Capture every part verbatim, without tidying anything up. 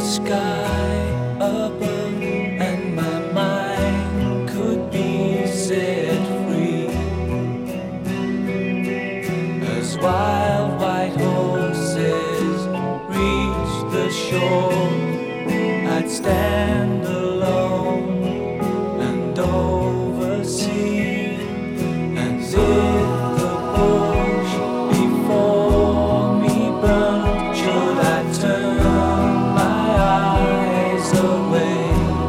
sky above, and my mind could be set free. As wild white horses reach the shore, I'd stand alone and oversee, and if the bush before me burned, should I turn my eyes away?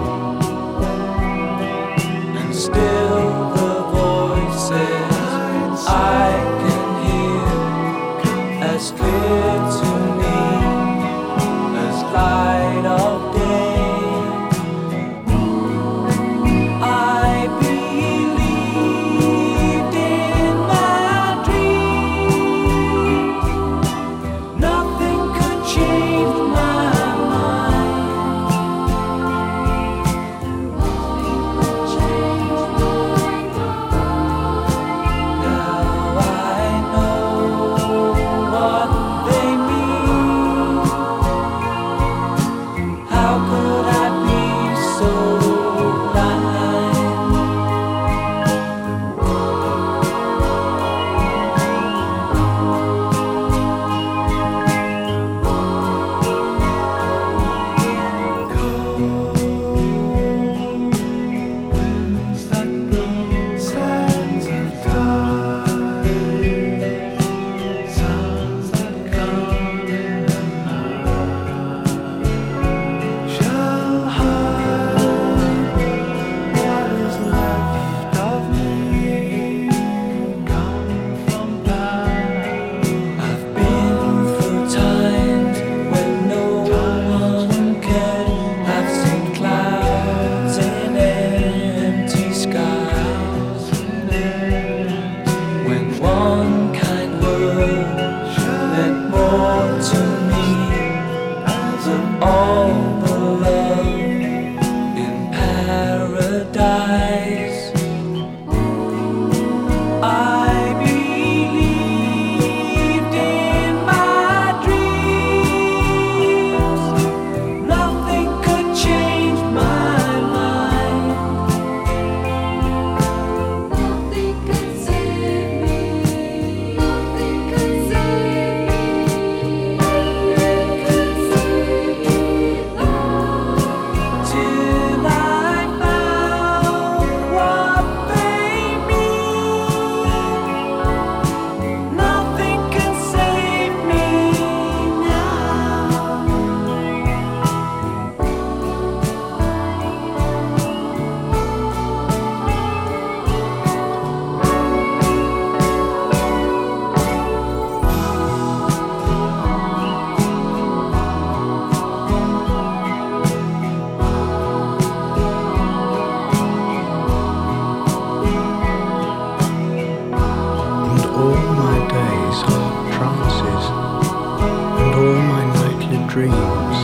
And still the voices I can hear as clear to me as light of day. I believed in my dreams. Nothing could change my mind. Now I know what they mean. How could I be so blind? Winds that blow sands of time, sounds that come in the night, shall hide what is left of me, come from past. I've been through times when no one cared. I've seen clouds in empty skies, when one kind word meant more to me than all the love in paradise. I believed in my dreams. Nothing could change my mind. Nothing could save me. Nothing could save me. Nothing could save me. Till I found what they mean. Nothing can save me now. And all my days are trances, and all my nightly dreams